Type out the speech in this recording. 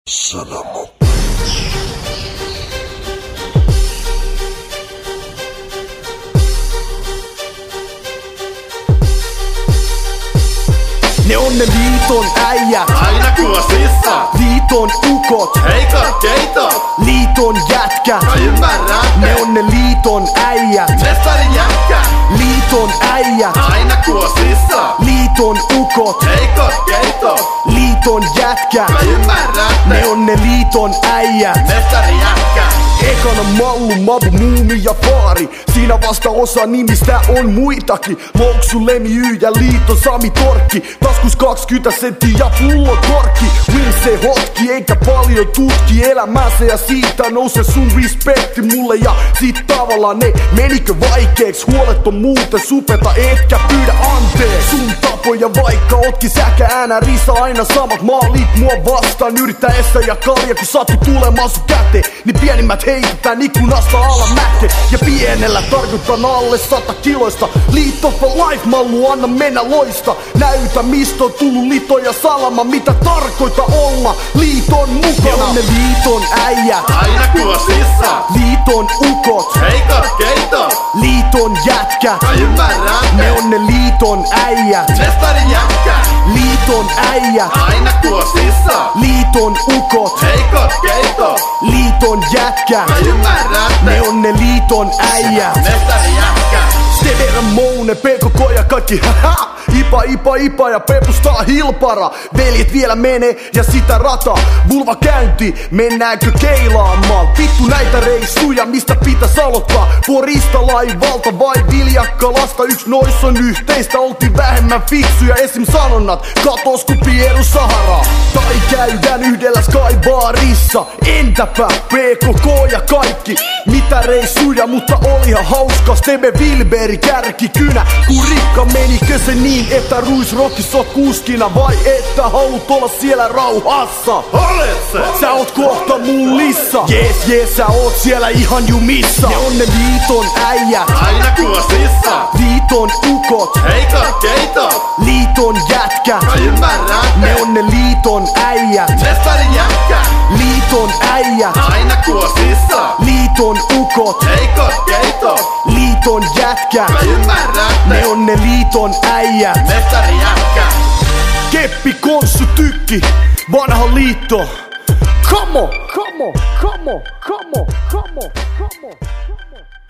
Sanamo. Ne on ne liiton äijät, aina kuosissa. liiton ukot, Heikot keitot, liiton jätkät. mä ymmärrän. Ne on ne liiton äijät, Mestarin jätkä, liiton äijät, aina kuosissa. liiton ukot, Heikot keitot, liiton jätkät. mä ymmärrän. Ne on ne liiton äijät. Mestarin jätkä, Ekana Mallu, Mabu, Muumi ja Faari. Siinä vasta osa nimistä on muitakin. Louksu, Lemi, Y ja Liito, Sami, Torkki. Taskus 20 senttiä ja pullo korkki. Winse hotki eikä paljon tutki elämänsä ja siitä nousee sun respekti mulle. Ja sit tavallaan ne menikö vaikeeks? Huolet on muuten supeta etkä pyydä anteeksi. Sun tapoja vaikka ootkin säkä äänä risa aina samat maalit mua vastaan yrittäessä ja kalja kun sattu tulemaan sun käteen. Niin pienimmät heitetään ikkunasta alamäke. Ja pienellä tarkoitan alle 100 kiloista. Liitto for life, Mallu, anna mennä loista. Näytä mistä on tullut Lito ja Salama. Mitä tarkoita olla liiton mukana. Ne on ne liiton äijät, aina kuosissa. liiton ukot, Heikot keitot, liiton jätkät. mä ymmärrän. Ne on ne liiton äijät, Mestarin jätkä, liiton äijät, aina kuosissa. liiton ukot, Heikot keitot, liiton jätkät. mä ymmärrän. Ne on ne liiton äijät. Mestarin jätkä, Stevera, Moune, PKK ja kaikki haha. Ipa ja pepustaa hilpara. Veljet vielä menee ja sitä rata. Vulva käynti, mennäänkö keilaamaan? Vittu näitä reissuja, mistä pitäis aloittaa? Porista laivalta vai Viljakkalasta? Yks nois on yhteistä, oltiin vähemmän fiksuja. Esim sanonnat, katos ku Pieru Saharaa. Tai käydään yhdellä Skybarissa. Entäpä PKK ja kaikki? Mitä reissuja, mutta olihan hauska. Steve Wilberi kärkikynä. Kun rikka menikö se niin, että Ruisrockissa oot kuskina? Vai että haluut olla siellä rauhassa? olet se. Sä oot kohta mullissa. Jees, sä oot siellä ihan jumissa. Ne on ne liiton äijät, Aina kuosissa. liiton ukot, Heikot keitot, liiton jätkät. mä ymmärrän. Ne on ne liiton äijät, Mestarin jätkä, liiton äijät, aina kuosissa. liiton ukot, Heikot keitot, liiton jätkät. mä ymmärrän. Ne on ne liiton äijät. Mestarin jätkä, Keppi, Konssu, Tykki, vanha liitto. Come on, come on, come on, come on, come on, come on, come on.